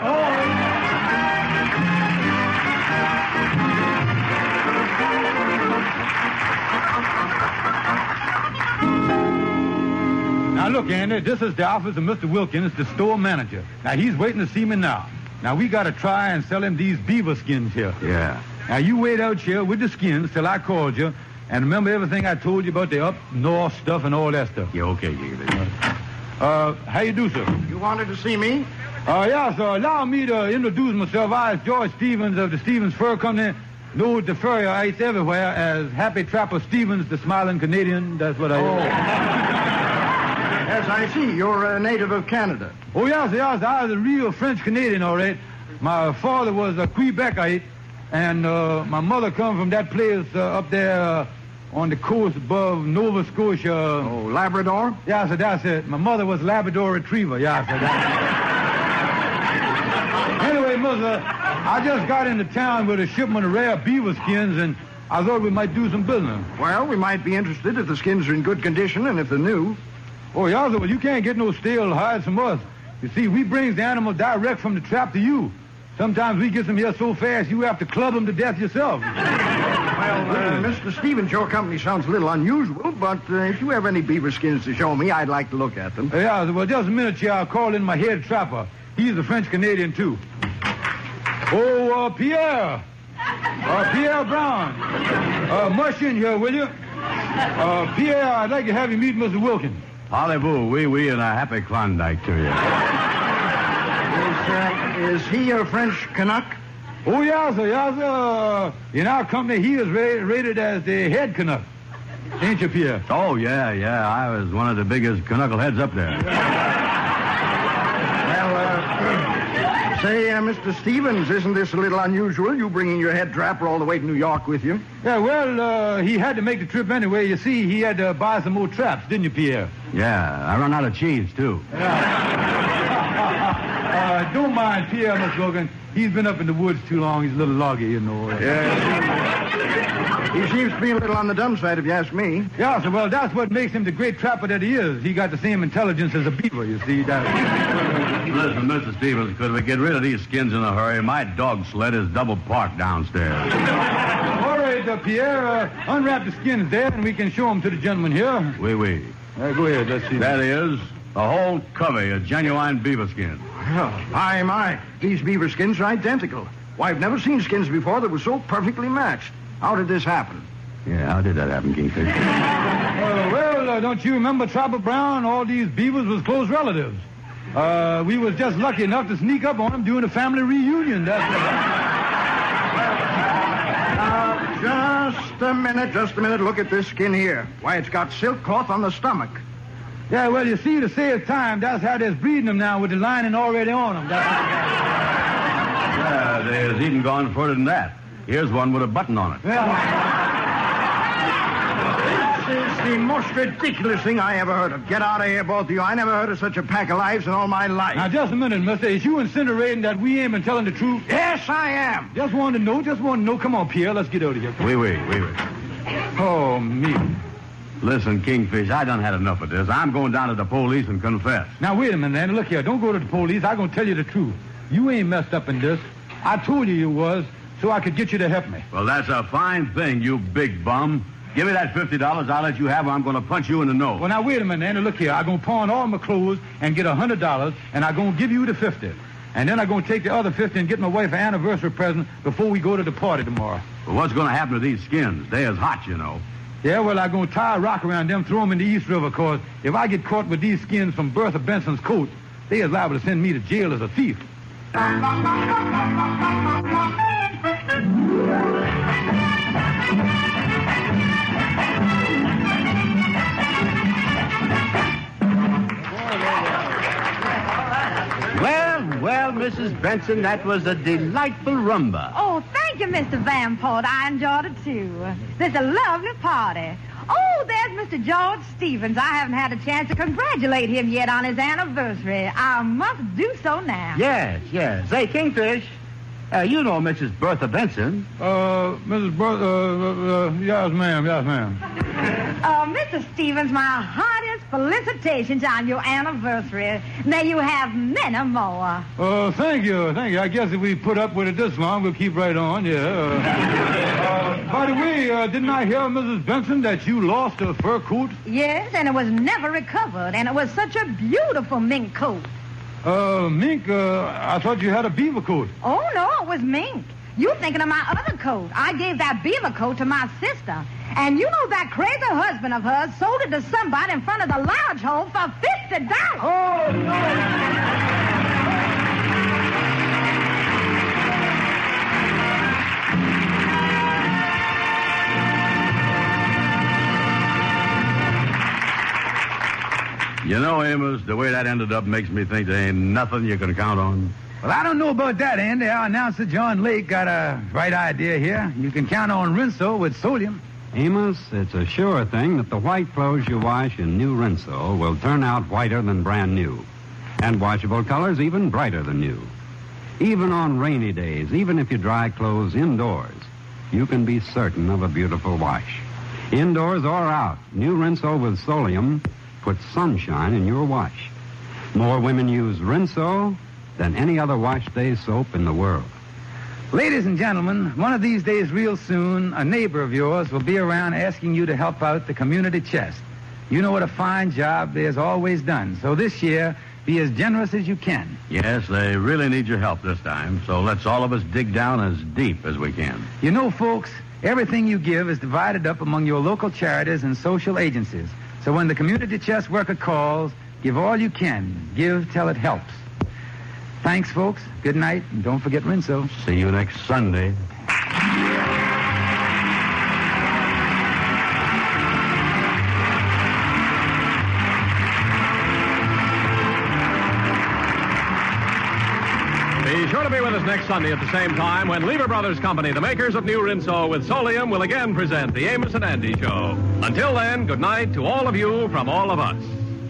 Now, look, Andy, this is the office of Mr. Wilkins, the store manager. Now, he's waiting to see me now. Now, we got to try and sell him these beaver skins here. Yeah. Now, you wait out here with the skins till I called you, and remember everything I told you about the up north stuff and all that stuff. Yeah, okay, how you do, sir? You wanted to see me? Yeah, sir. Allow me to introduce myself. I is George Stevens of the Stevens Fur Company, known to furriers everywhere as Happy Trapper Stevens, the smiling Canadian. That's what I am. Yes, I see. You're a native of Canada. Oh, yes. I was a real French-Canadian, all right. My father was a Quebecite, and my mother come from that place up there. on the coast above Nova Scotia. Oh, Labrador? Yeah, sir, that's it. My mother was Labrador Retriever. Yeah, sir. Anyway, Mother, I just got into town with a shipment of rare beaver skins, and I thought we might do some business. Well, we might be interested if the skins are in good condition and if they're new. Oh, yeah, sir. Well, you can't get no stale hides from us. You see, we brings the animal direct from the trap to you. Sometimes we get them here so fast you have to club them to death yourself. Well, Mr. Stevens, your company sounds a little unusual, but if you have any beaver skins to show me, I'd like to look at them. Yeah, well, just a minute here. I'll call in my head trapper. He's a French-Canadian, too. Oh, Pierre. Pierre Brown. Mush in here, will you? Pierre, I'd like to have you meet Mr. Wilkins. Parlez-vous, oui, and a happy Klondike to you. Is he a French Canuck? Oh, yes, sir. In our company, he is rated as the head Canuck. Ain't you, Pierre? Oh, yeah. I was one of the biggest Canuckle heads up there. Say, Mr. Stevens, isn't this a little unusual, you bringing your head trapper all the way to New York with you? Yeah, well, he had to make the trip anyway. You see, he had to buy some more traps, didn't you, Pierre? Yeah, I run out of cheese, too. Don't mind Pierre, Miss Logan. He's been up in the woods too long. He's a little loggy, you know. Yeah, he seems to be a little on the dumb side, if you ask me. Yeah, sir. Well, that's what makes him the great trapper that he is. He got the same intelligence as a beaver, you see. Listen, Mr. Stevens, could we get rid of these skins in a hurry? My dog sled is double parked downstairs. All right, Pierre, unwrap the skins there, and we can show them to the gentleman here. Oui. Go ahead, let's see. That is a whole covey of genuine beaver skin. Oh, my. These beaver skins are identical. Why, I've never seen skins before that were so perfectly matched. How did this happen? Yeah, how did that happen, Kingfish? Don't you remember Trapper Brown? All these beavers was close relatives. We was just lucky enough to sneak up on them during a family reunion. Just a minute. Look at this skin here. Why, it's got silk cloth on the stomach. Yeah, well, you see, to save time, that's how they're breeding them now with the lining already on them. Yeah, there's even gone further than that. Here's one with a button on it. This is the most ridiculous thing I ever heard of. Get out of here, both of you. I never heard of such a pack of lies in all my life. Now, just a minute, mister. Is you incinerating that we ain't been telling the truth? Yes, I am. Just wanted to know. Come on, Pierre. Let's get out of here. Oui. Oh, me. Listen, Kingfish, I done had enough of this. I'm going down to the police and confess. Now, wait a minute, Andy. Look here. Don't go to the police. I'm going to tell you the truth. You ain't messed up in this. I told you was, so I could get you to help me. Well, that's a fine thing, you big bum. Give me that $50. I'll let you have it. I'm going to punch you in the nose. Well, now, wait a minute, Andy. Look here. I'm going to pawn all my clothes and get $100, and I'm going to give you the 50. And then I'm going to take the other 50 and get my wife an anniversary present before we go to the party tomorrow. Well, what's going to happen to these skins? They is hot, you know. Yeah, well, I'm going to tie a rock around them, throw them in the East River, because if I get caught with these skins from Bertha Benson's coat, they is liable to send me to jail as a thief. Well, Mrs. Benson, that was a delightful rumba. Oh, thank you, Mr. Vanport. I enjoyed it, too. This is a lovely party. Oh, there's Mr. George Stevens. I haven't had a chance to congratulate him yet on his anniversary. I must do so now. Yes. Say, Kingfish, you know Mrs. Bertha Benson. Mrs. Bertha, yes, ma'am. Mr. Stevens, my heartiest felicitations on your anniversary. May you have many more. Thank you. I guess if we put up with it this long, we'll keep right on, yeah. By the way, didn't I hear, Mrs. Benson, that you lost a fur coat? Yes, and it was never recovered, and it was such a beautiful mink coat. Mink? I thought you had a beaver coat. Oh, no, it was mink. You thinking of my other coat. I gave that beaver coat to my sister. And you know that crazy husband of hers sold it to somebody in front of the lodge hole for $50. Oh, no. You know, Amos, the way that ended up makes me think there ain't nothing you can count on. Well, I don't know about that, Andy. Our announcer, John Lake, got a right idea here. You can count on Rinso with sodium. Amos, it's a sure thing that the white clothes you wash in new Rinso will turn out whiter than brand new, and washable colors even brighter than new. Even on rainy days, even if you dry clothes indoors, you can be certain of a beautiful wash. Indoors or out, new Rinso with Solium puts sunshine in your wash. More women use Rinso than any other wash day soap in the world. Ladies and gentlemen, one of these days real soon, a neighbor of yours will be around asking you to help out the community chest. You know what a fine job there's always done. So this year, be as generous as you can. Yes, they really need your help this time, so let's all of us dig down as deep as we can. You know, folks, everything you give is divided up among your local charities and social agencies. So when the community chest worker calls, give all you can. Give till it helps. Thanks, folks. Good night, and don't forget Rinso. See you next Sunday. Be sure to be with us next Sunday at the same time when Lever Brothers Company, the makers of New Rinso with Solium, will again present the Amos and Andy Show. Until then, good night to all of you from all of us.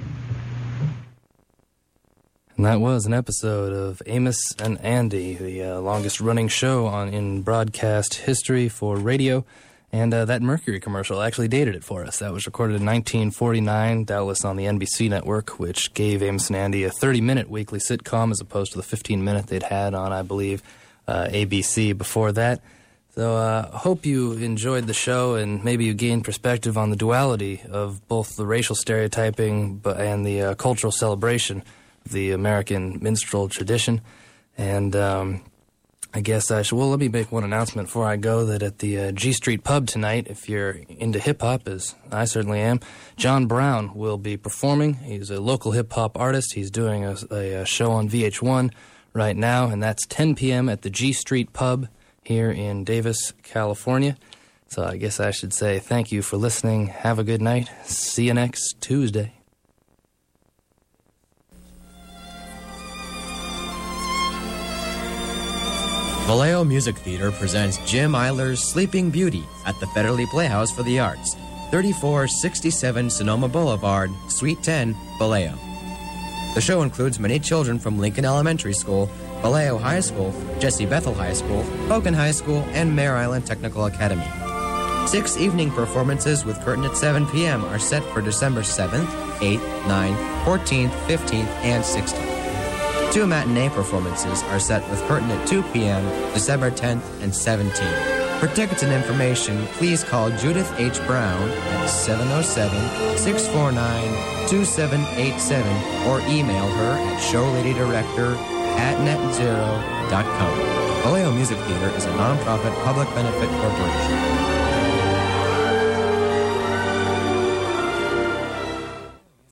And that was an episode of Amos and Andy, the longest-running show in broadcast history for radio. And that Mercury commercial actually dated it for us. That was recorded in 1949, doubtless on the NBC network, which gave Amos and Andy a 30-minute weekly sitcom as opposed to the 15-minute they'd had on, I believe, ABC before that. So I hope you enjoyed the show and maybe you gained perspective on the duality of both the racial stereotyping and the cultural celebration the American minstrel tradition. And I guess I should, well, let me make one announcement before I go, that at the G Street Pub tonight, if you're into hip-hop, as I certainly am, John Brown will be performing. He's a local hip-hop artist. He's doing a show on VH1 right now, and that's 10 p.m. at the G Street Pub here in Davis, California. So I guess I should say thank you for listening. Have a good night. See you next Tuesday. Vallejo Music Theater presents Jim Eiler's Sleeping Beauty at the Federley Playhouse for the Arts, 3467 Sonoma Boulevard, Suite 10, Vallejo. The show includes many children from Lincoln Elementary School, Vallejo High School, Jesse Bethel High School, Hogan High School, and Mare Island Technical Academy. 6 evening performances with curtain at 7 p.m. are set for December 7th, 8th, 9th, 14th, 15th, and 16th. 2 matinee performances are set with curtain at 2 p.m., December 10th and 17th. For tickets and information, please call Judith H. Brown at 707-649-2787 or email her at showladydirector@netzero.com. Vallejo Music Theater is a non-profit public benefit corporation.